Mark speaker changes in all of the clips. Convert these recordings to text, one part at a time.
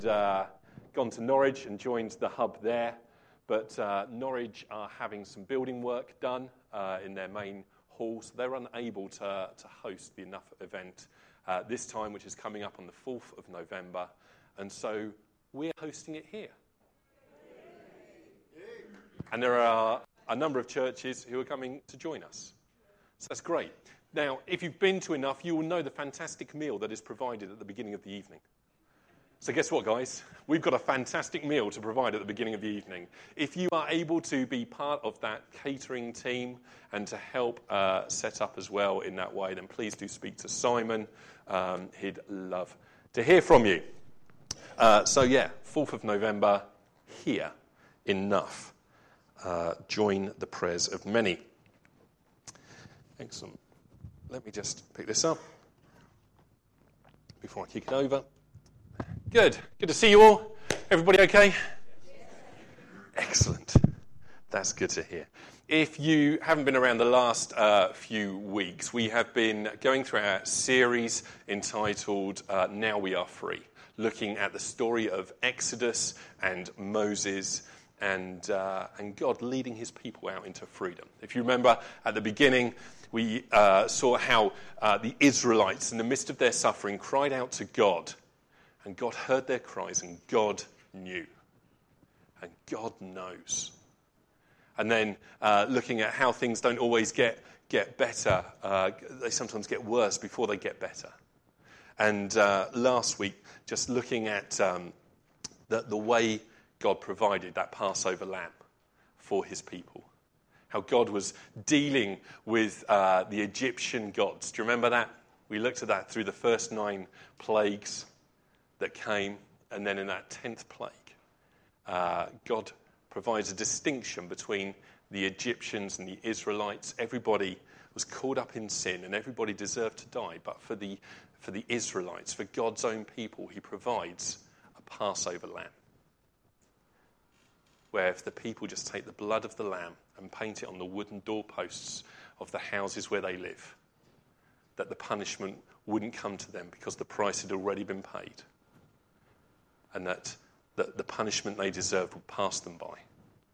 Speaker 1: Gone to Norwich and joined the hub there. But Norwich are having some building work done in their main hall, so they're unable to host the Enough event this time, which is coming up on the 4th of November. And so we're hosting it here. And there are a number of churches who are coming to join us. So that's great. Now, if you've been to Enough, you will know the fantastic meal that is provided at the beginning of the evening. So guess what, guys? We've got a fantastic meal to provide at the beginning of the evening. If you are able to be part of that catering team and to help set up as well in that way, then please do speak to Simon. He'd love to hear from you. 4th of November, here, Enough. Join the prayers of many. Excellent. Let me just pick this up before I kick it over. Good. Good to see you all. Everybody okay? Excellent. That's good to hear. If you haven't been around the last few weeks, we have been going through our series entitled Now We Are Free, looking at the story of Exodus and Moses and God leading his people out into freedom. If you remember at the beginning, we saw how the Israelites, in the midst of their suffering, cried out to God. And God heard their cries, and God knew. And God knows. And then looking at how things don't always get better. They sometimes get worse before they get better. And last week, just looking at the way God provided that Passover lamb for his people. How God was dealing with the Egyptian gods. Do you remember that? We looked at that through the first 9 plagues that came, and then in that 10th plague, God provides a distinction between the Egyptians and the Israelites. Everybody was caught up in sin, and everybody deserved to die. But for the Israelites, for God's own people, he provides a Passover lamb, where if the people just take the blood of the lamb and paint it on the wooden doorposts of the houses where they live, that the punishment wouldn't come to them because the price had already been paid. And that the punishment they deserved would pass them by.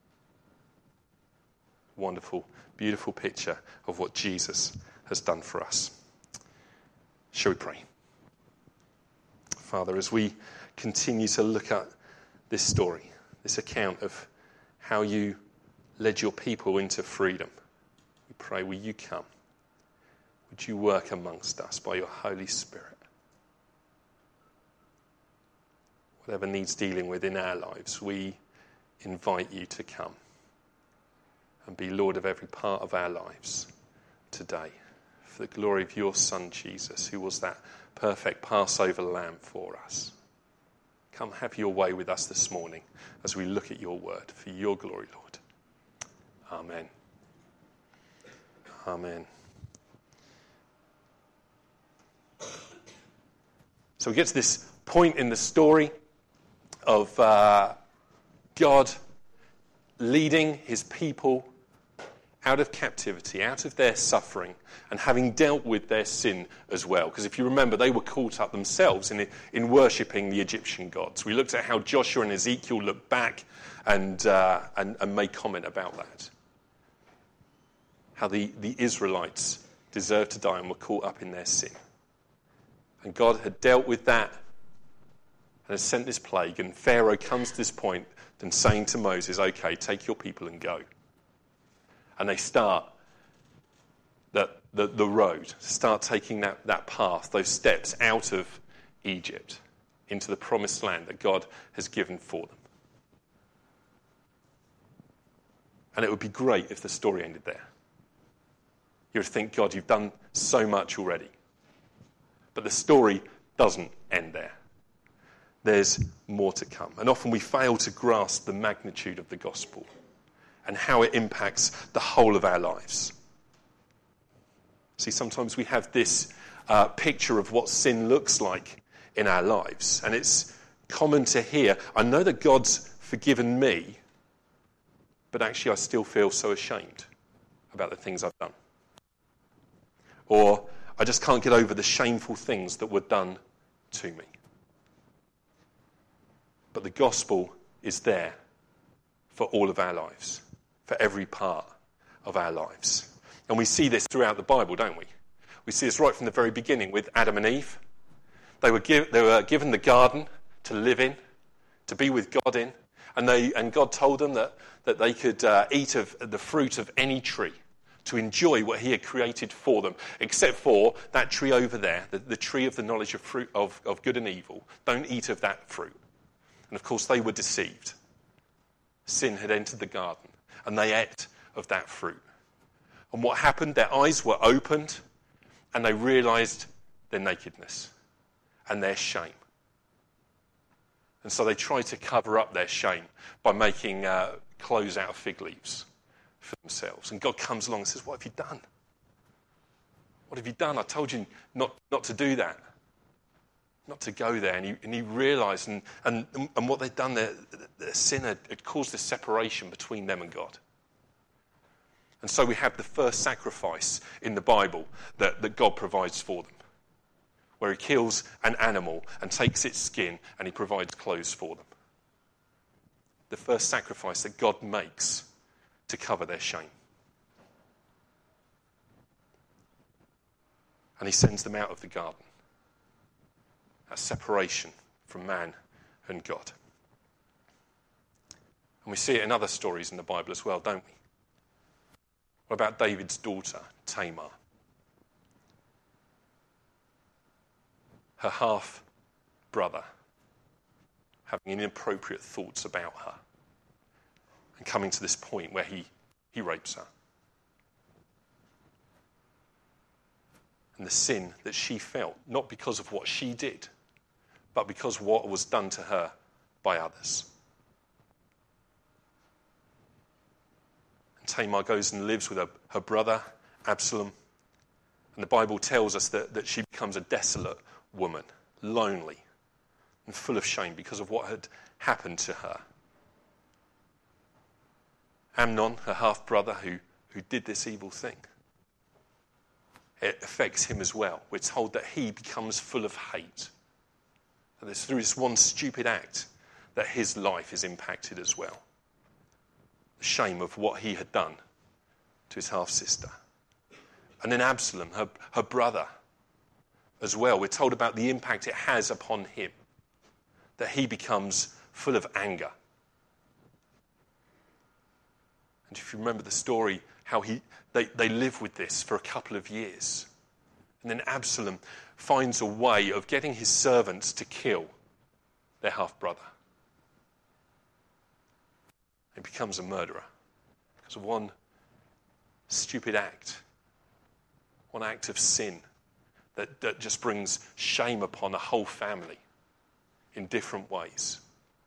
Speaker 1: Wonderful, beautiful picture of what Jesus has done for us. Shall we pray? Father, as we continue to look at this story, this account of how you led your people into freedom, we pray, will you come? Would you work amongst us by your Holy Spirit? Whatever needs dealing with in our lives, we invite you to come and be Lord of every part of our lives today, for the glory of your Son, Jesus, who was that perfect Passover lamb for us. Come have your way with us this morning as we look at your word, for your glory, Lord. Amen. Amen. So we get to this point in the story of God leading his people out of captivity, out of their suffering, and having dealt with their sin as well. Because if you remember, they were caught up themselves in worshipping the Egyptian gods. We looked at how Joshua and Ezekiel looked back and made comment about that. How the Israelites deserved to die and were caught up in their sin. And God had dealt with that and has sent this plague, and Pharaoh comes to this point and saying to Moses, okay, take your people and go. And they start the road, start taking that path, those steps out of Egypt into the promised land that God has given for them. And it would be great if the story ended there. You would think, God, you've done so much already. But the story doesn't end there. There's more to come. And often we fail to grasp the magnitude of the gospel and how it impacts the whole of our lives. See, sometimes we have this picture of what sin looks like in our lives. And it's common to hear, I know that God's forgiven me, but actually I still feel so ashamed about the things I've done. Or I just can't get over the shameful things that were done to me. But the gospel is there for all of our lives, for every part of our lives. And we see this throughout the Bible, don't we? We see this right from the very beginning with Adam and Eve. They were given the garden to live in, to be with God in, and God told them that they could eat of the fruit of any tree, to enjoy what he had created for them, except for that tree over there, the tree of the knowledge of fruit of good and evil. Don't eat of that fruit. And of course they were deceived. Sin had entered the garden, and they ate of that fruit. And what happened? Their eyes were opened, and they realised their nakedness and their shame. And so they tried to cover up their shame by making clothes out of fig leaves for themselves. And God comes along and says, what have you done? What have you done? I told you not to do that. Not to go there. And he realised, and what they'd done, their sin had caused a separation between them and God. And so we have the first sacrifice in the Bible that God provides for them, where he kills an animal and takes its skin and he provides clothes for them. The first sacrifice that God makes to cover their shame. And he sends them out of the garden. A separation from man and God. And we see it in other stories in the Bible as well, don't we? What about David's daughter, Tamar? Her half-brother having inappropriate thoughts about her and coming to this point where he rapes her. And the sin that she felt, not because of what she did, but because of what was done to her by others. And Tamar goes and lives with her brother, Absalom. And the Bible tells us that she becomes a desolate woman, lonely and full of shame because of what had happened to her. Amnon, her half-brother, who did this evil thing, it affects him as well. We're told that he becomes full of hate. And it's through this one stupid act that his life is impacted as well. The shame of what he had done to his half-sister. And then Absalom, her brother, as well. We're told about the impact it has upon him. That he becomes full of anger. And if you remember the story, how they live with this for a couple of years. And then Absalom finds a way of getting his servants to kill their half-brother. He becomes a murderer because of one stupid act. One act of sin that just brings shame upon a whole family in different ways.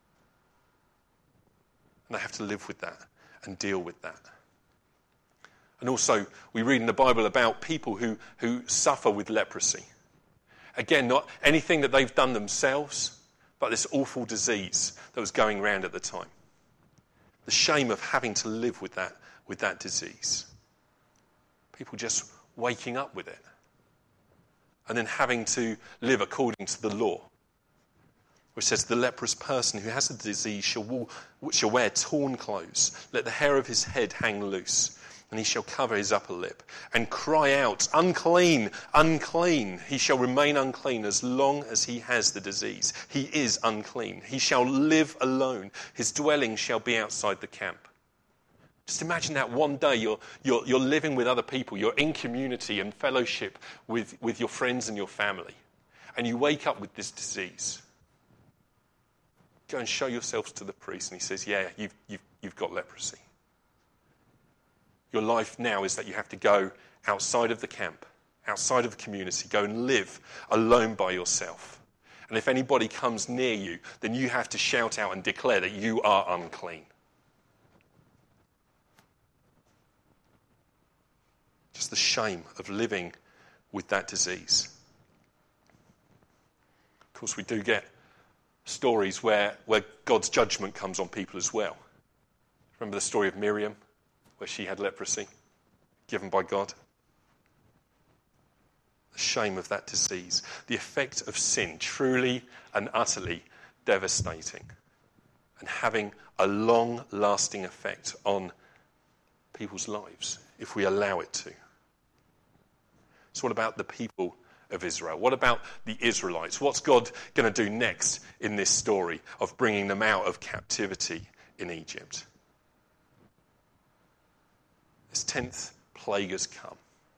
Speaker 1: And they have to live with that and deal with that. And also, we read in the Bible about people who suffer with leprosy. Again, not anything that they've done themselves, but this awful disease that was going around at the time. The shame of having to live with that disease. People just waking up with it. And then having to live according to the law. Which says, the leprous person who has the disease shall wear torn clothes. Let the hair of his head hang loose. And he shall cover his upper lip. And cry out, unclean, unclean. He shall remain unclean as long as he has the disease. He is unclean. He shall live alone. His dwelling shall be outside the camp. Just imagine that one day you're living with other people. You're in community and fellowship with your friends and your family. And you wake up with this disease. Go and show yourselves to the priest. And he says, yeah, you've got leprosy. Your life now is that you have to go outside of the camp, outside of the community, go and live alone by yourself. And if anybody comes near you, then you have to shout out and declare that you are unclean. Just the shame of living with that disease. Of course, we do get stories where God's judgment comes on people as well. Remember the story of Miriam, where she had leprosy given by God? The shame of that disease. The effect of sin, truly and utterly devastating. and having a long-lasting effect on people's lives if we allow it to. So what about the people of Israel? What about the Israelites? What's God going to do next in this story of bringing them out of captivity in Egypt? This 10th plague has come.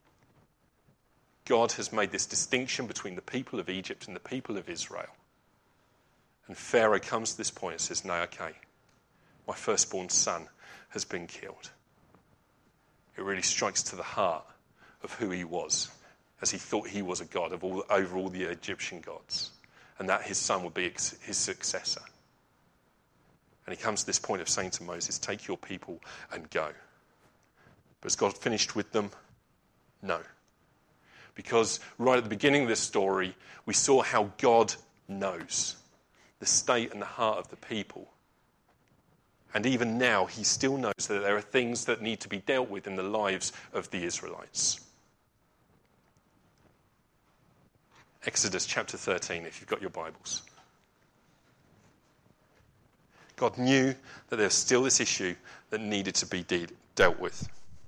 Speaker 1: God has made this distinction between the people of Egypt and the people of Israel. And Pharaoh comes to this point and says, no, okay, my firstborn son has been killed. It really strikes to the heart of who he was, as he thought he was a god over all the Egyptian gods, and that his son would be his successor. And he comes to this point of saying to Moses, take your people and go. But has God finished with them? No. Because right at the beginning of this story, we saw how God knows the state and the heart of the people. And even now, he still knows that there are things that need to be dealt with in the lives of the Israelites. Exodus chapter 13, if you've got your Bibles. God knew that there was still this issue that needed to be dealt with.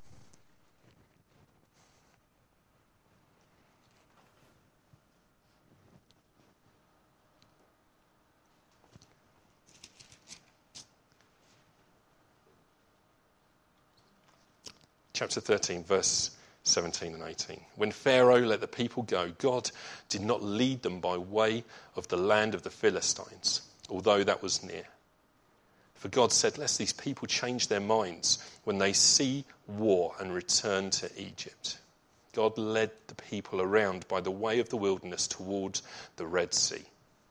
Speaker 1: Chapter 13, verse 17 and 18. When Pharaoh let the people go, God did not lead them by way of the land of the Philistines, although that was near. For God said, lest these people change their minds when they see war and return to Egypt. God led the people around by the way of the wilderness towards the Red Sea,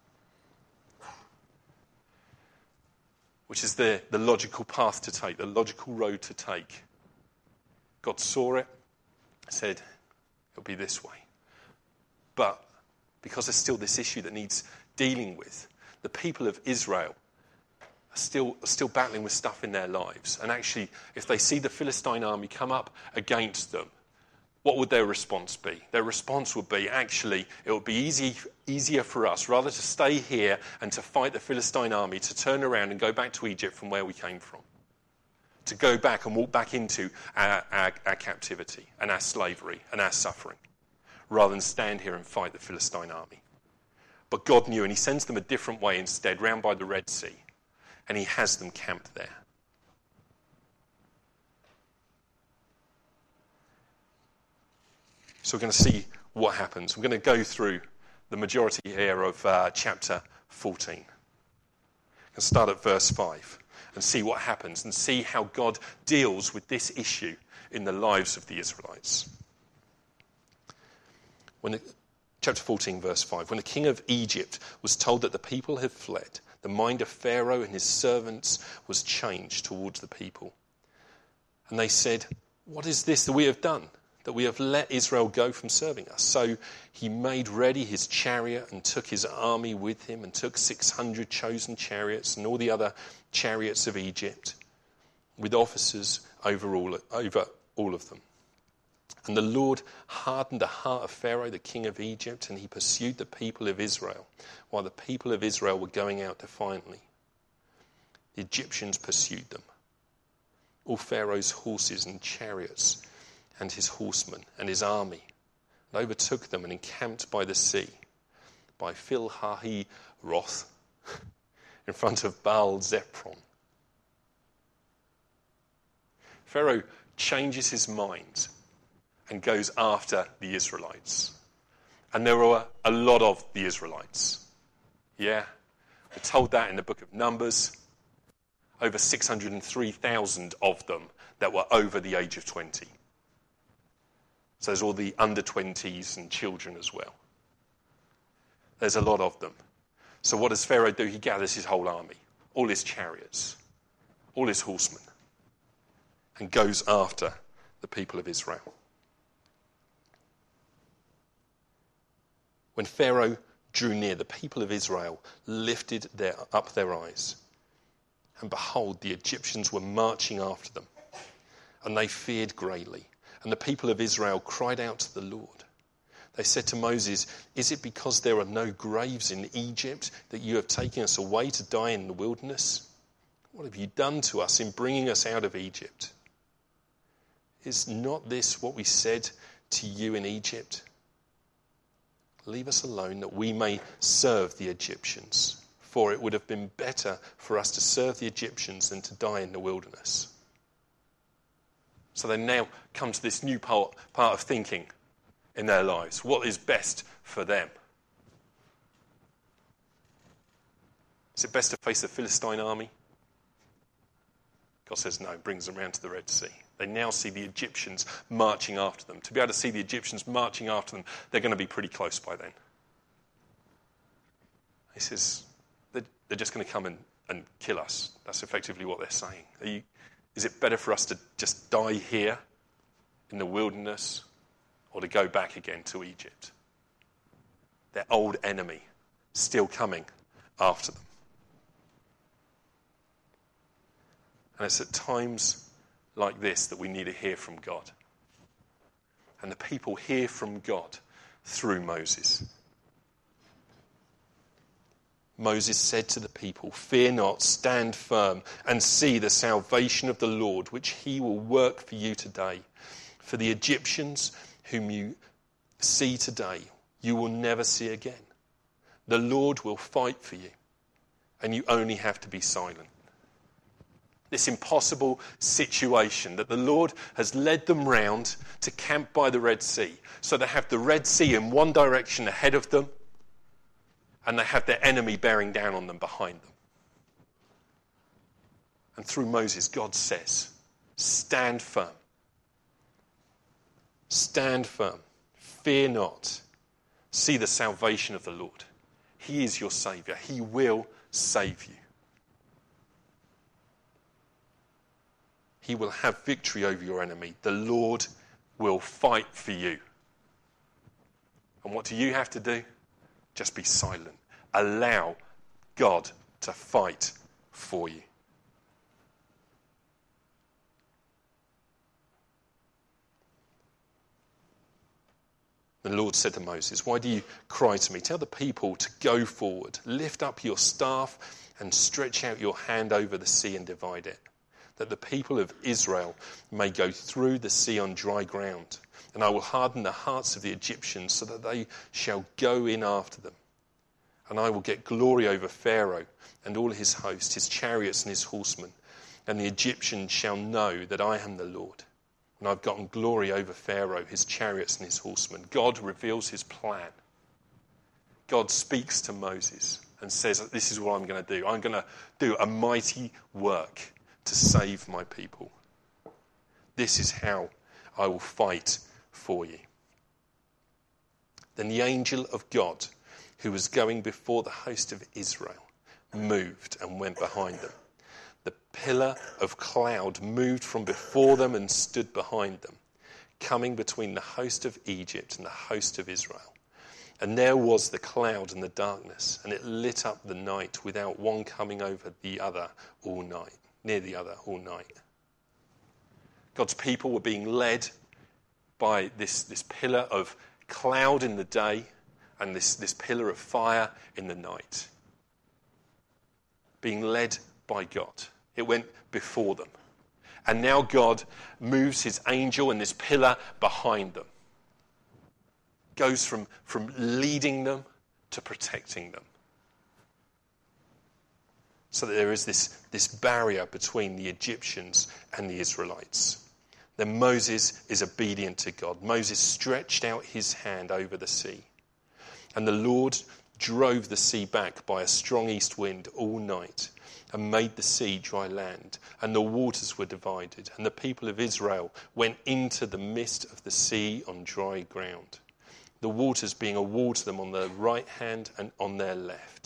Speaker 1: which is the logical path to take, the logical road to take. God saw it, said, it'll be this way. But because there's still this issue that needs dealing with, the people of Israel are still battling with stuff in their lives. And actually, if they see the Philistine army come up against them, what would their response be? Their response would be, actually, it would be easier for us, rather to stay here and to fight the Philistine army, to turn around and go back to Egypt from where we came from. To go back and walk back into our captivity and our slavery and our suffering, rather than stand here and fight the Philistine army. But God knew, and he sends them a different way instead, round by the Red Sea, and he has them camped there. So we're going to see what happens. We're going to go through the majority here of chapter 14. And start at verse 5. And see what happens, and see how God deals with this issue in the lives of the Israelites. Chapter 14, verse 5. When the king of Egypt was told that the people had fled, the mind of Pharaoh and his servants was changed towards the people. And they said, what is this that we have done, that we have let Israel go from serving us? So he made ready his chariot and took his army with him, and took 600 chosen chariots and all the other chariots of Egypt, with officers over all of them. And the Lord hardened the heart of Pharaoh, the king of Egypt, and he pursued the people of Israel, while the people of Israel were going out defiantly. The Egyptians pursued them, all Pharaoh's horses and chariots, and his horsemen and his army, and overtook them and encamped by the sea, by Phil-Hahi-Roth, in front of Baal-Zephon. Pharaoh changes his mind and goes after the Israelites. And there were a lot of the Israelites. Yeah, we're told that in the book of Numbers. Over 603,000 of them that were over the age of 20. So there's all the under 20s and children as well. There's a lot of them. So what does Pharaoh do? He gathers his whole army, all his chariots, all his horsemen, and goes after the people of Israel. When Pharaoh drew near, the people of Israel lifted up their eyes, and behold, the Egyptians were marching after them, and they feared greatly. And the people of Israel cried out to the Lord. They said to Moses, is it because there are no graves in Egypt that you have taken us away to die in the wilderness? What have you done to us in bringing us out of Egypt? Is not this what we said to you in Egypt? Leave us alone that we may serve the Egyptians, for it would have been better for us to serve the Egyptians than to die in the wilderness. So they now come to this new part of thinking in their lives. What is best for them? Is it best to face the Philistine army? God says no, brings them around to the Red Sea. They now see the Egyptians marching after them. To be able to see the Egyptians marching after them, they're going to be pretty close by then. He says, they're just going to come and kill us. That's effectively what they're saying. Is it better for us to just die here in the wilderness or to go back again to Egypt? Their old enemy still coming after them. And it's at times like this that we need to hear from God. And the people hear from God through Moses. Moses said to the people, "Fear not, stand firm, and see the salvation of the Lord, which he will work for you today. For the Egyptians whom you see today, you will never see again. The Lord will fight for you, and you only have to be silent." This impossible situation that the Lord has led them round to camp by the Red Sea. So they have the Red Sea in one direction ahead of them, and they have their enemy bearing down on them behind them. And through Moses, God says, stand firm. Stand firm. Fear not. See the salvation of the Lord. He is your Saviour. He will save you. He will have victory over your enemy. The Lord will fight for you. And what do you have to do? Just be silent. Allow God to fight for you. The Lord said to Moses, "Why do you cry to me? Tell the people to go forward. Lift up your staff and stretch out your hand over the sea and divide it, that the people of Israel may go through the sea on dry ground. And I will harden the hearts of the Egyptians so that they shall go in after them. And I will get glory over Pharaoh and all his host, his chariots and his horsemen. And the Egyptians shall know that I am the Lord. And I've gotten glory over Pharaoh, his chariots and his horsemen." God reveals his plan. God speaks to Moses and says, "This is what I'm going to do. I'm going to do a mighty work to save my people. This is how I will fight for you." Then the angel of God, who was going before the host of Israel, moved and went behind them. The pillar of cloud moved from before them and stood behind them, coming between the host of Egypt and the host of Israel. And there was the cloud and the darkness, and it lit up the night without one coming over the other all night. Near the other all night. God's people were being led by this pillar of cloud in the day and this pillar of fire in the night. Being led by God. It went before them. And now God moves his angel and this pillar behind them. Goes from leading them to protecting them. So that there is this barrier between the Egyptians and the Israelites. Then Moses is obedient to God. Moses stretched out his hand over the sea. And the Lord drove the sea back by a strong east wind all night and made the sea dry land. And the waters were divided. And the people of Israel went into the midst of the sea on dry ground, the waters being a wall to them on their right hand and on their left.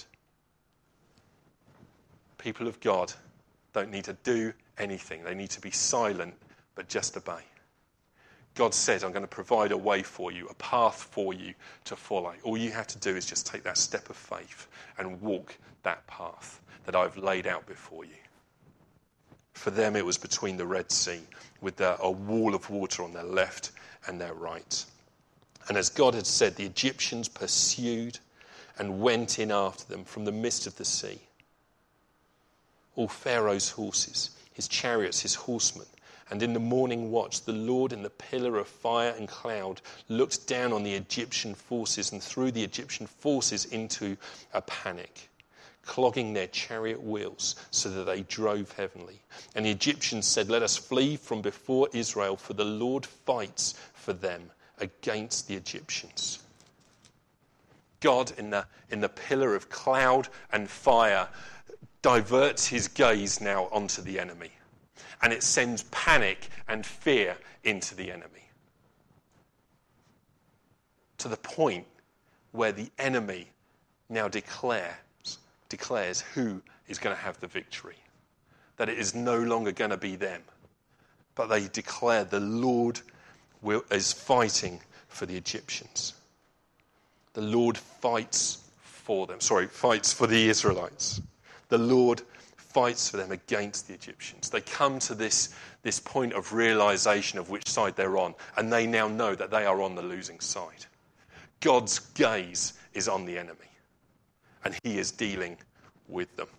Speaker 1: People of God don't need to do anything. They need to be silent, but just obey. God says, "I'm going to provide a way for you, a path for you to follow. All you have to do is just take that step of faith and walk that path that I've laid out before you." For them, it was between the Red Sea with a wall of water on their left and their right. And as God had said, the Egyptians pursued and went in after them from the midst of the sea. all Pharaoh's horses, his chariots, his horsemen. And in the morning watch, the Lord in the pillar of fire and cloud looked down on the Egyptian forces and threw the Egyptian forces into a panic, clogging their chariot wheels so that they drove heavily. And the Egyptians said, "Let us flee from before Israel, for the Lord fights for them against the Egyptians." God in the pillar of cloud and fire diverts his gaze now onto the enemy. And it sends panic and fear into the enemy. To the point where the enemy now declares who is going to have the victory. That it is no longer going to be them. But they declare the Lord is fighting for the Egyptians. The Lord fights for the Israelites. The Lord fights for them against the Egyptians. They come to this point of realization of which side they're on, and they now know that they are on the losing side. God's gaze is on the enemy, and he is dealing with them.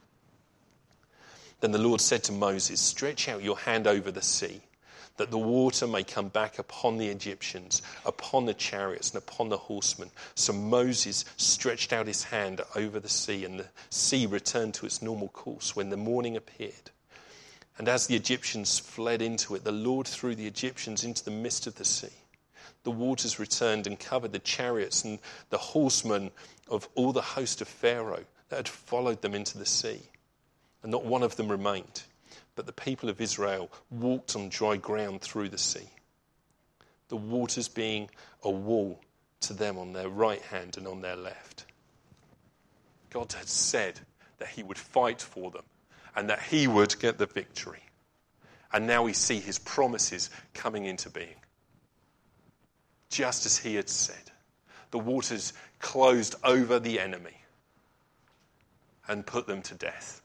Speaker 1: Then the Lord said to Moses, "Stretch out your hand over the sea, that the water may come back upon the Egyptians, upon the chariots, and upon the horsemen." So Moses stretched out his hand over the sea, and the sea returned to its normal course when the morning appeared. And as the Egyptians fled into it, the Lord threw the Egyptians into the midst of the sea. The waters returned and covered the chariots and the horsemen of all the host of Pharaoh that had followed them into the sea. And not one of them remained. But the people of Israel walked on dry ground through the sea, the waters being a wall to them on their right hand and on their left. God had said that he would fight for them and that he would get the victory. And now we see his promises coming into being. Just as he had said, the waters closed over the enemy and put them to death.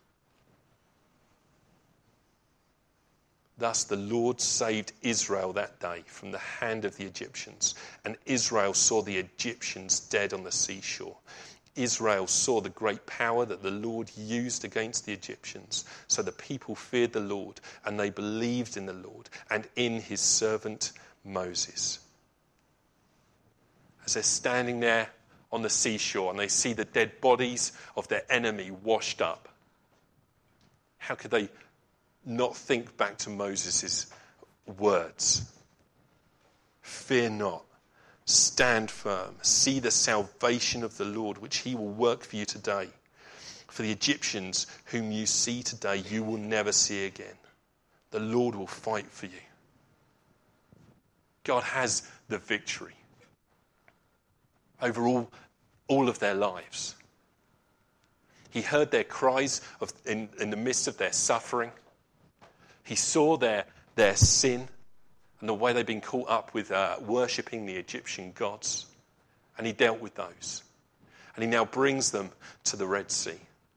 Speaker 1: Thus the Lord saved Israel that day from the hand of the Egyptians, and Israel saw the Egyptians dead on the seashore. Israel saw the great power that the Lord used against the Egyptians. So the people feared the Lord, and they believed in the Lord and in his servant Moses. As they're standing there on the seashore and they see the dead bodies of their enemy washed up, how could they not think back to Moses' words? Fear not, stand firm, see the salvation of the Lord, which he will work for you today. For the Egyptians whom you see today, you will never see again. The Lord will fight for you. God has the victory over all of their lives. He heard their cries in the midst of their suffering. He saw their sin and the way they'd been caught up with worshipping the Egyptian gods. And he dealt with those. And he now brings them to the Red Sea.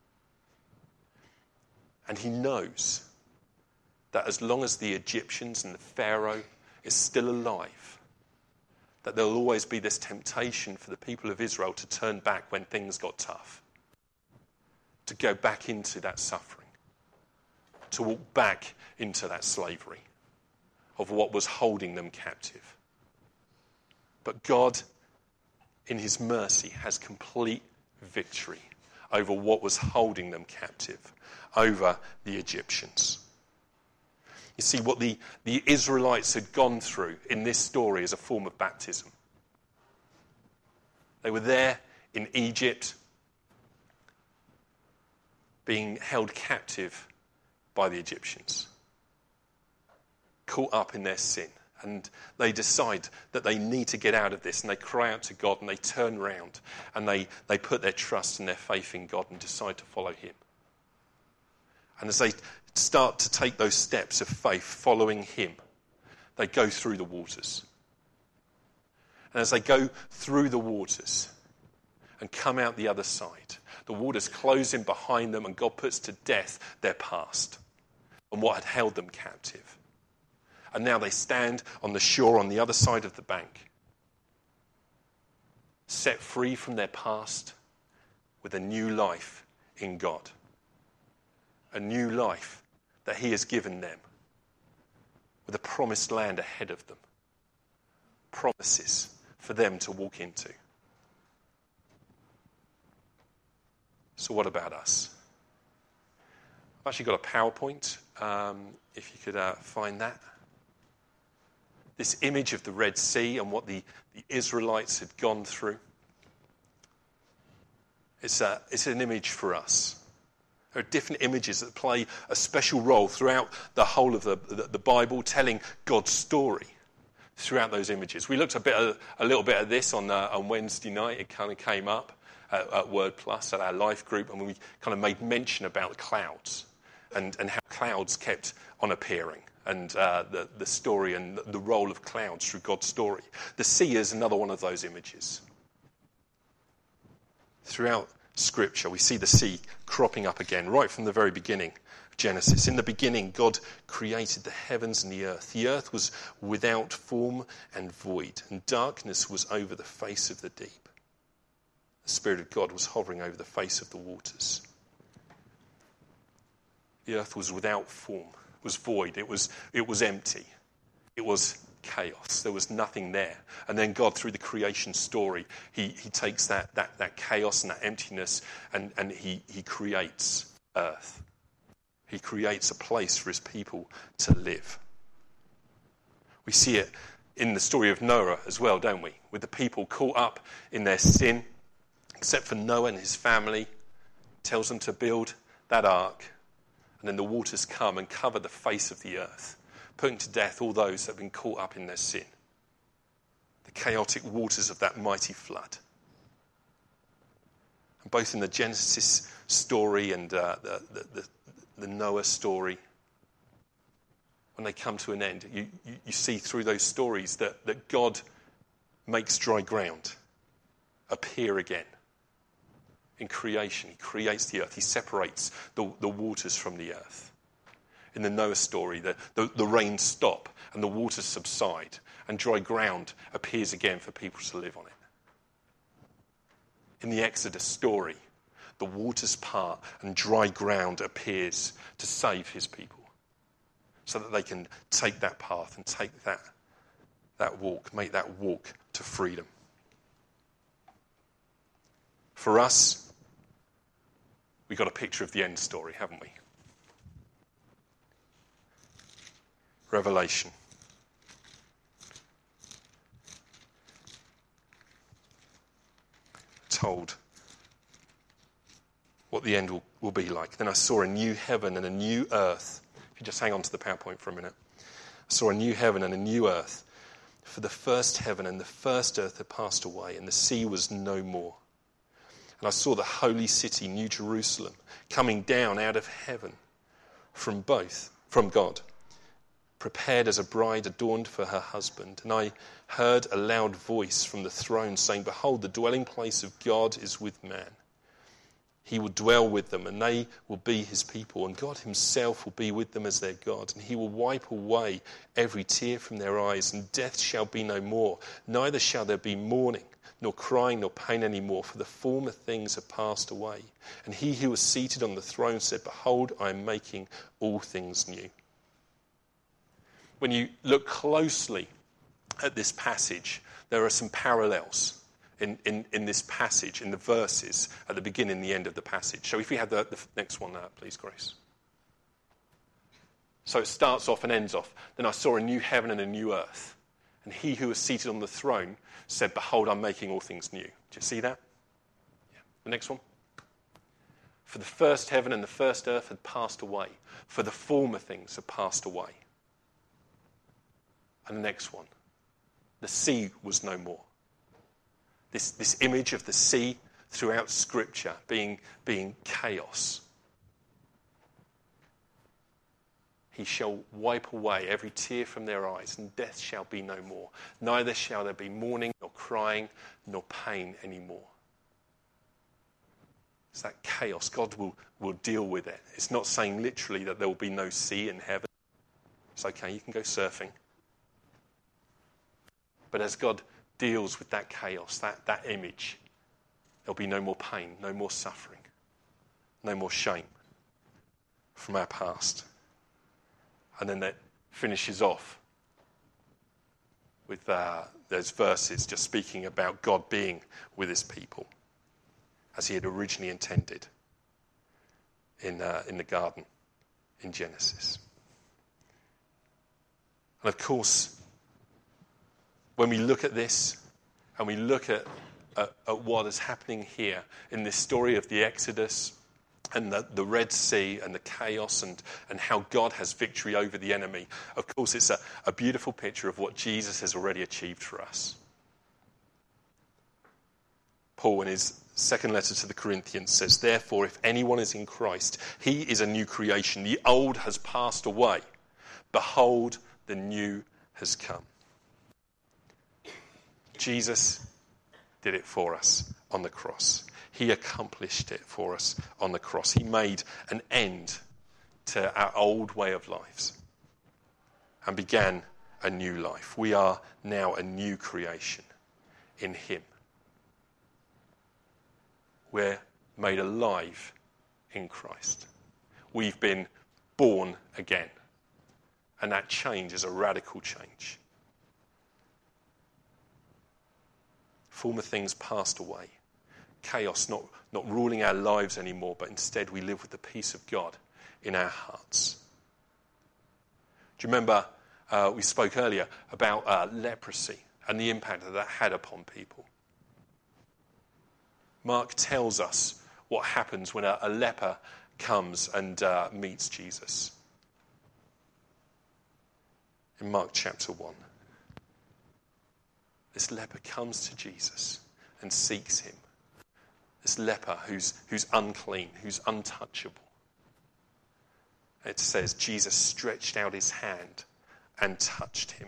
Speaker 1: And he knows that as long as the Egyptians and the Pharaoh is still alive, that there'll always be this temptation for the people of Israel to turn back when things got tough, to go back into that suffering, to walk back into that slavery of what was holding them captive. But God, in his mercy, has complete victory over what was holding them captive, over the Egyptians. You see, what the Israelites had gone through in this story is a form of baptism. They were there in Egypt, being held captive by the Egyptians, caught up in their sin. And they decide that they need to get out of this, and they cry out to God, and they turn round, and they put their trust and their faith in God and decide to follow him. And as they start to take those steps of faith following him, they go through the waters. And as they go through the waters and come out the other side, the waters close in behind them, and God puts to death their past and what had held them captive. And now they stand on the shore on the other side of the bank, set free from their past with a new life in God. a new life that he has given them, with a promised land ahead of them. Promises for them to walk into. So what about us? I've actually got a PowerPoint, if you could find that. This image of the Red Sea and what the Israelites had gone through. It's an image for us. There are different images that play a special role throughout the whole of the Bible, telling God's story throughout those images. We looked a little bit at this on Wednesday night. It kind of came up at Word Plus, at our life group, and we kind of made mention about the clouds and how clouds kept on appearing, and the story and the role of clouds through God's story. The sea is another one of those images. Throughout Scripture, we see the sea cropping up again, right from the very beginning of Genesis. In the beginning, God created the heavens and the earth. The earth was without form and void, and darkness was over the face of the deep. The Spirit of God was hovering over the face of the waters. The earth was without form, was void, it was empty. It was chaos. There was nothing there. And then God, through the creation story, he takes that chaos and that emptiness and he creates earth. He creates a place for his people to live. We see it in the story of Noah as well, don't we? With the people caught up in their sin, except for Noah and his family, tells them to build that ark. And then the waters come and cover the face of the earth, putting to death all those that have been caught up in their sin. The chaotic waters of that mighty flood. And both in the Genesis story and the Noah story, when they come to an end, you see through those stories that God makes dry ground appear again. In creation, he creates the earth. He separates the waters from the earth. In the Noah story, the rains stop and the waters subside and dry ground appears again for people to live on it. In the Exodus story, the waters part and dry ground appears to save his people so that they can take that path and take that walk, make that walk to freedom. For us, we got a picture of the end story, haven't we? Revelation. Told what the end will be like. Then I saw a new heaven and a new earth. If you just hang on to the PowerPoint for a minute. I saw a new heaven and a new earth. For the first heaven and the first earth had passed away, and the sea was no more. And I saw the holy city, New Jerusalem, coming down out of heaven from God, prepared as a bride adorned for her husband. And I heard a loud voice from the throne saying, "Behold, the dwelling place of God is with man. He will dwell with them, and they will be his people. And God himself will be with them as their God. And he will wipe away every tear from their eyes, and death shall be no more. Neither shall there be mourning, nor crying, nor pain any more, for the former things have passed away." And he who was seated on the throne said, "Behold, I am making all things new." When you look closely at this passage, there are some parallels in this passage, in the verses at the beginning and the end of the passage. So if we had the next one, please, Grace. So it starts off and ends off. Then I saw a new heaven and a new earth. And he who was seated on the throne said, "Behold, I'm making all things new." Do you see that? Yeah. The next one. For the first heaven and the first earth had passed away, for the former things had passed away. And the next one. The sea was no more. This image of the sea throughout Scripture being chaos. He shall wipe away every tear from their eyes, and death shall be no more. Neither shall there be mourning, nor crying, nor pain anymore. It's that chaos. God will deal with it. It's not saying literally that there will be no sea in heaven. It's okay, you can go surfing. But as God deals with that chaos, that image, there'll be no more pain, no more suffering, no more shame. from our past. And then that finishes off with those verses just speaking about God being with his people as he had originally intended in the garden in Genesis. And of course, when we look at this and we look at what is happening here in this story of the Exodus and the Red Sea and the chaos and how God has victory over the enemy, of course it's a beautiful picture of what Jesus has already achieved for us. Paul, in his second letter to the Corinthians, says, "Therefore, if anyone is in Christ, he is a new creation. The old has passed away. Behold, the new has come." Jesus did it for us on the cross. He accomplished it for us on the cross. He made an end to our old way of lives and began a new life. We are now a new creation in him. We're made alive in Christ. We've been born again. And that change is a radical change. Former things passed away. Chaos not ruling our lives anymore, but instead we live with the peace of God in our hearts. Do you remember we spoke earlier about leprosy and the impact that had upon people? Mark tells us what happens when a leper comes and meets Jesus. In Mark chapter 1. This leper comes to Jesus and seeks him. This leper who's unclean, who's untouchable. It says Jesus stretched out his hand and touched him.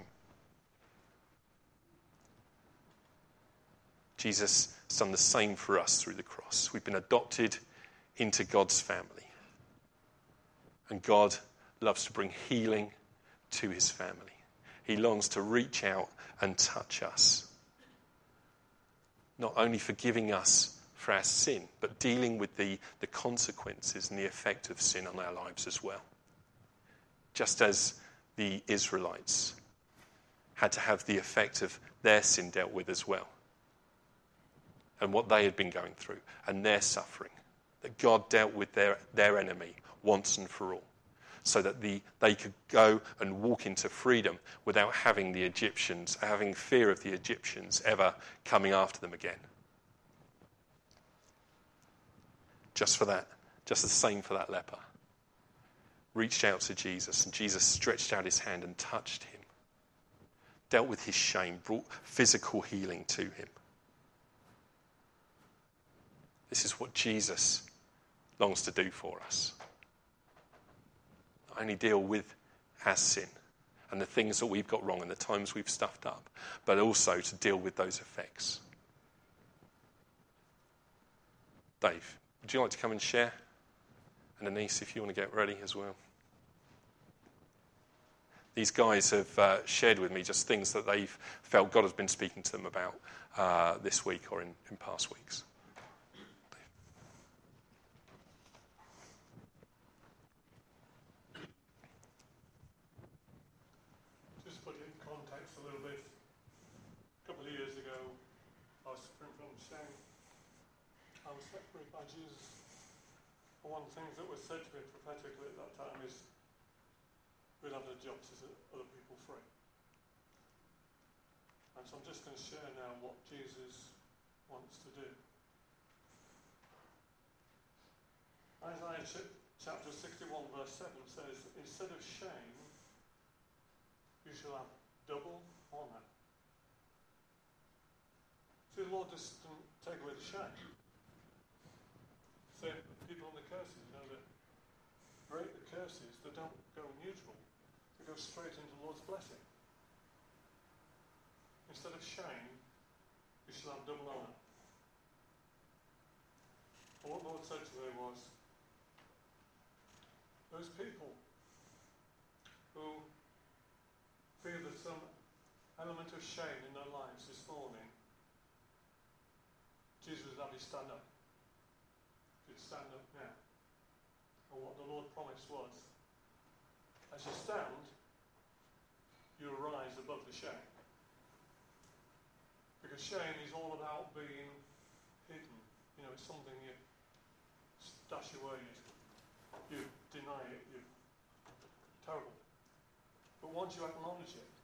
Speaker 1: Jesus has done the same for us through the cross. We've been adopted into God's family. And God loves to bring healing to his family. He longs to reach out and touch us. Not only forgiving us for our sin, but dealing with the consequences and the effect of sin on our lives as well. Just as the Israelites had to have the effect of their sin dealt with as well. And what they had been going through and their suffering. That God dealt with their enemy once and for all. So that they could go and walk into freedom without having fear of the Egyptians ever coming after them again. Just the same for that leper. Reached out to Jesus, and Jesus stretched out his hand and touched him. Dealt with his shame, brought physical healing to him. This is what Jesus longs to do for us. Not only deal with our sin and the things that we've got wrong and the times we've stuffed up, but also to deal with those effects. Dave, would you like to come and share? And Anise, if you want to get ready as well. These guys have shared with me just things that they've felt God has been speaking to them about this week or in past weeks.
Speaker 2: Just to put it in context a little bit, a couple of years ago, I was suffering from shame. I was separated by Jesus. And one of the things that was said to me prophetically at that time is, we'll have the jobs to set other people free. And so I'm just going to share now what Jesus wants to do. Isaiah chapter 61 verse 7 says, instead of shame, you shall have double honour. See, the Lord just doesn't take away the shame. So people on the curses, they break the curses, they don't go neutral. They go straight into the Lord's blessing. Instead of shame, you shall have double honour. And what the Lord said to me was, those people who feel there's some element of shame in their lives this morning, Jesus would have you stand up. You'd stand up now. And And what the Lord promised was, as you stand, you rise above the shame. Because shame is all about being hidden. You know, it's something you stash away, you deny it, you're terrible. But once you acknowledge it,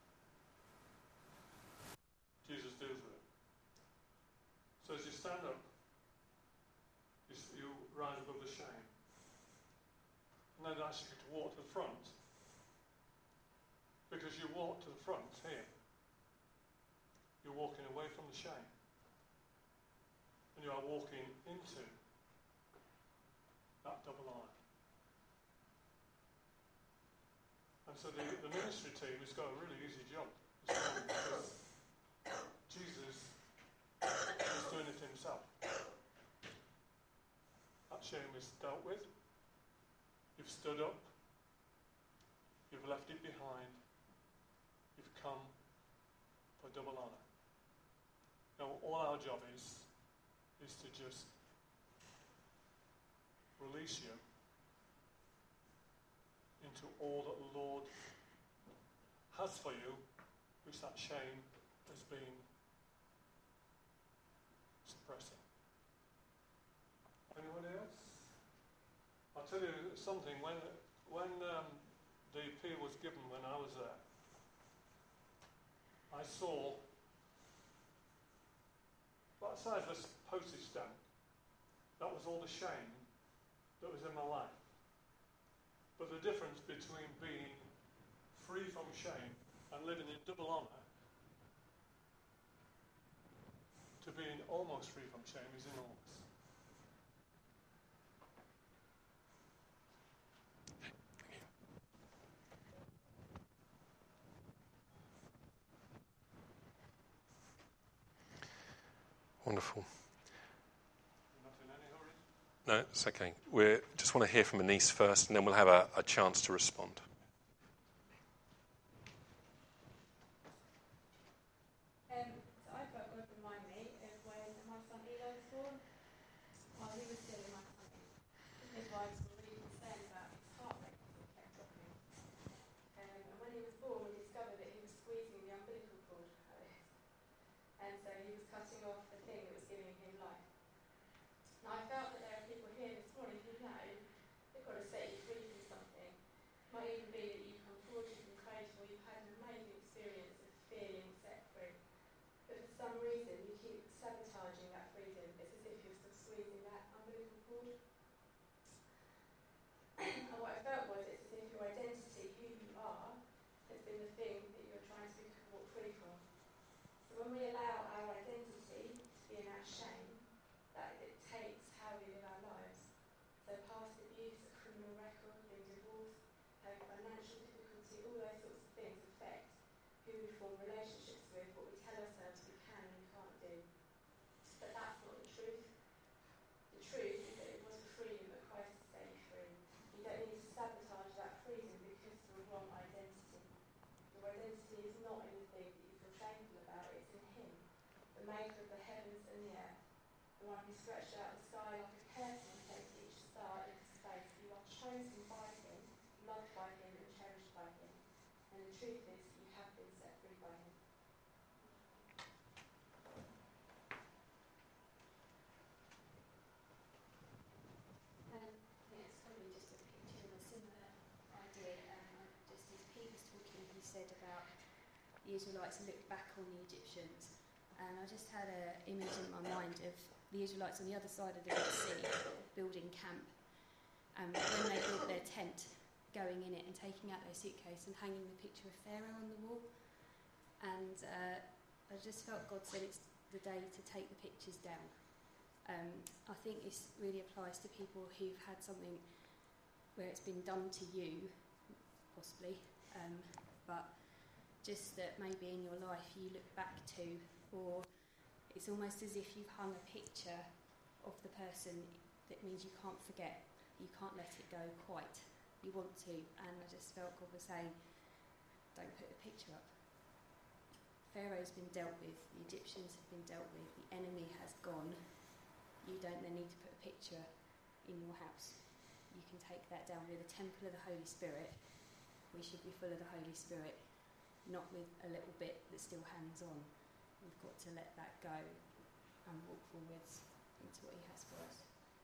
Speaker 2: Jesus deals with it. So as you stand up, you rise above the shame. And then I ask you to walk to the front. Because you walk to the front here. You're walking away from the shame. And you are walking into that double honor. And so the ministry team has got a really easy job this morning because Jesus is doing it himself. That shame is dealt with. You've stood up. You've left it behind. You've come for double honor. Now, all our job is to just release you into all that the Lord has for you, which that shame has been suppressing. Anyone else? I'll tell you something. When the appeal was given when I was there, I saw about the size of a postage stamp. That was all the shame that was in my life. But the difference between being free from shame and living in double honour to being almost free from shame is enormous.
Speaker 1: Wonderful.
Speaker 2: You're not in any hurry?
Speaker 1: No, it's okay. We just want to hear from Anise first, and then we'll have a chance to respond.
Speaker 3: So I felt God remind me of when my son Eli was born. While he was still in my tummy, the midwives were really concerned about his heart rate because it kept dropping. And when he was born, we discovered that he was squeezing the umbilical cord. And so he was cutting off the thing that was giving him life. Now I felt that there are people here this morning who know they've got to set you free from something. It might even be that you've come forward, you've been prayed for, you've had an amazing experience of feeling set free. But for some reason you keep sabotaging that freedom. It's as if you're still squeezing that umbilical cord. And what I felt was it's as if your identity, who you are, has been the thing that you're trying to walk free from. So when we allow our identity to be in our shame, that dictates how we live our lives. So past abuse, a criminal record, being divorced, having financial difficulty, all those sorts of things affect who we form relationships with, what we tell ourselves we can and we can't do. But that's not the truth. The truth is that it was for freedom that Christ has set you free. You don't need to sabotage that freedom because of the wrong identity. Your identity is not in the thing that you feel shameful about, it's in Him, the maker of the heavens and the earth, the one who stretched out the sky like a curtain and placed each star into space. You are chosen by Him, loved by Him and cherished by Him. And the truth is, you have been set free by Him. It's probably just a picture of a similar idea. Just as Pete was talking, he said about the Israelites looked back on the Egyptians, and I just had an image in my mind of the Israelites on the other side of the Red Sea building camp, and when they built their tent, going in it and taking out their suitcase and hanging the picture of Pharaoh on the wall. And I just felt God said it's the day to take the pictures down. I think this really applies to people who've had something where it's been done to you, possibly, but just that maybe in your life you look back to, or it's almost as if you've hung a picture of the person that means you can't forget, you can't let it go quite. You want to, and I just felt God was saying, don't put the picture up. Pharaoh's been dealt with, the Egyptians have been dealt with, the enemy has gone. You don't then need to put a picture in your house. you can take that down. We're the temple of the Holy Spirit. We should be full of the Holy Spirit, not with a little bit that still hangs on. We've got to let that go and walk forwards into what he has for us.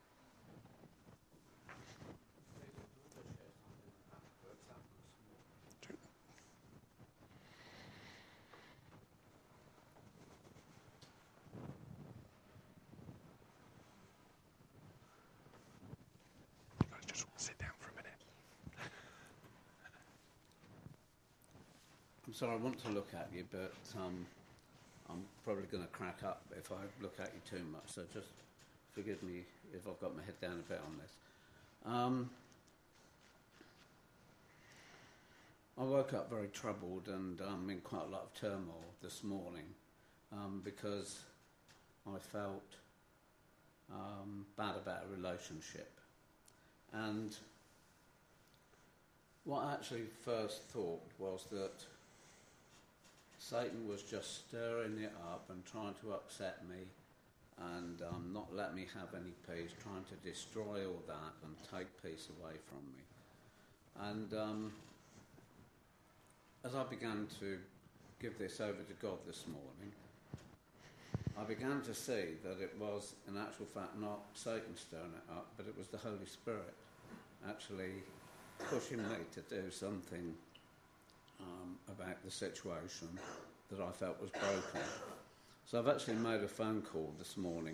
Speaker 4: I'm sorry, I want to look at you, but I'm probably going to crack up if I look at you too much, so just forgive me if I've got my head down a bit on this. I woke up very troubled and in quite a lot of turmoil this morning because I felt bad about a relationship. And what I actually first thought was that Satan was just stirring it up and trying to upset me and not let me have any peace, trying to destroy all that and take peace away from me. And as I began to give this over to God this morning, I began to see that it was, in actual fact, not Satan stirring it up, but it was the Holy Spirit actually pushing me to do something about the situation that I felt was broken. So I've actually made a phone call this morning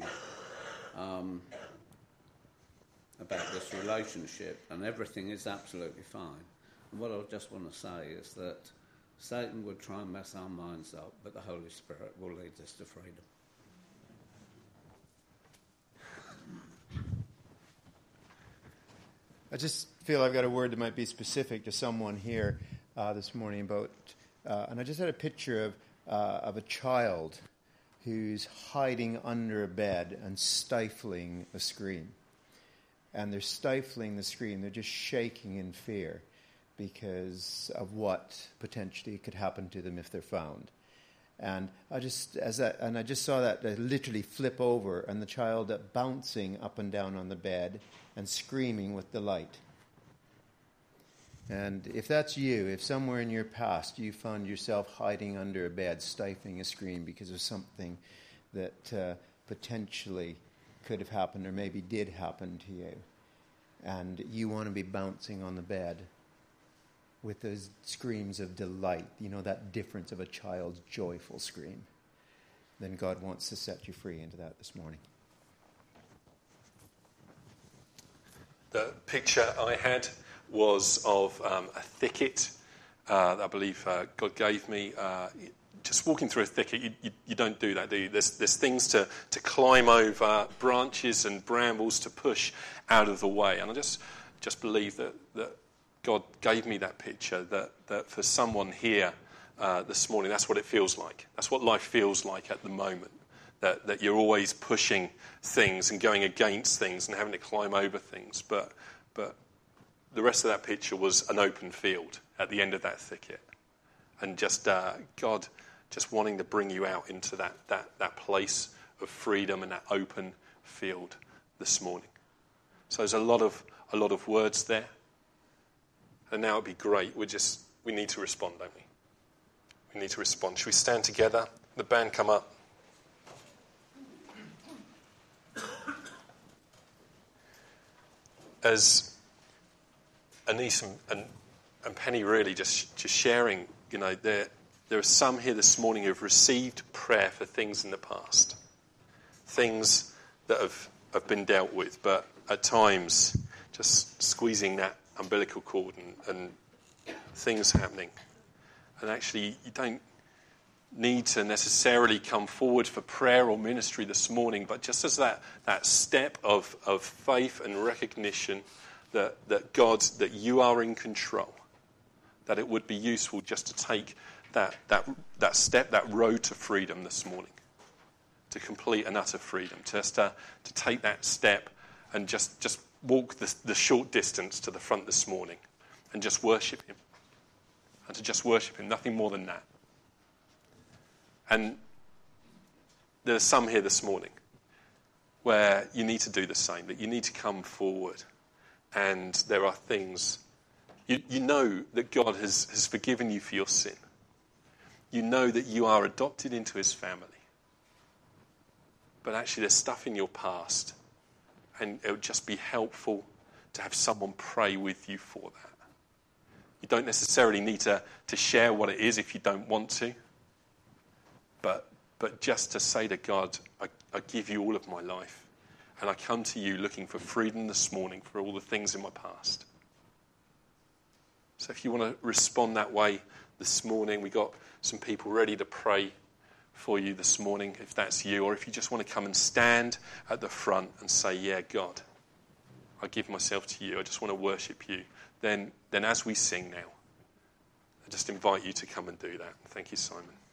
Speaker 4: about this relationship, and everything is absolutely fine. And what I just want to say is that Satan would try and mess our minds up, but the Holy Spirit will lead us to freedom.
Speaker 5: I just feel I've got a word that might be specific to someone here this morning about, and I just had a picture of a child who's hiding under a bed and stifling a scream. And they're stifling the scream. They're just shaking in fear because of what potentially could happen to them if they're found. And I just saw that literally flip over, and the child bouncing up and down on the bed and screaming with delight. And if that's you, if somewhere in your past you found yourself hiding under a bed, stifling a scream because of something that potentially could have happened or maybe did happen to you, and you want to be bouncing on the bed with those screams of delight, you know, that difference of a child's joyful scream, then God wants to set you free into that this morning.
Speaker 1: The picture I had was of a thicket that I believe God gave me. Just walking through a thicket, you don't do that, do you? There's things to climb over, branches and brambles to push out of the way. And I just believe that God gave me that picture, that for someone here this morning, that's what it feels like. That's what life feels like at the moment, that you're always pushing things and going against things and having to climb over things. But the rest of that picture was an open field at the end of that thicket. And just God just wanting to bring you out into that place of freedom and that open field this morning. So there's a lot of words there. And now it'd be great. We need to respond, don't we? We need to respond. Should we stand together? The band come up. As Anise and Penny really just sharing, you know, there are some here this morning who have received prayer for things in the past, things that have been dealt with, but at times just squeezing that umbilical cord and things happening. And actually, you don't need to necessarily come forward for prayer or ministry this morning, but just as that step of faith and recognition that God, that you are in control, that it would be useful just to take that step, that road to freedom this morning, to complete and utter freedom, just to take that step and just walk the short distance to the front this morning and just worship him. And to just worship him, nothing more than that. And there's some here this morning where you need to do the same, that you need to come forward and there are things, you know that God has forgiven you for your sin. You know that you are adopted into his family. But actually there's stuff in your past, and it would just be helpful to have someone pray with you for that. You don't necessarily need to share what it is if you don't want to. But just to say to God, I give you all of my life. And I come to you looking for freedom this morning for all the things in my past. So if you want to respond that way this morning, we got some people ready to pray for you this morning, if that's you. Or if you just want to come and stand at the front and say, yeah, God, I give myself to you. I just want to worship you. Then as we sing now, I just invite you to come and do that. Thank you, Simon.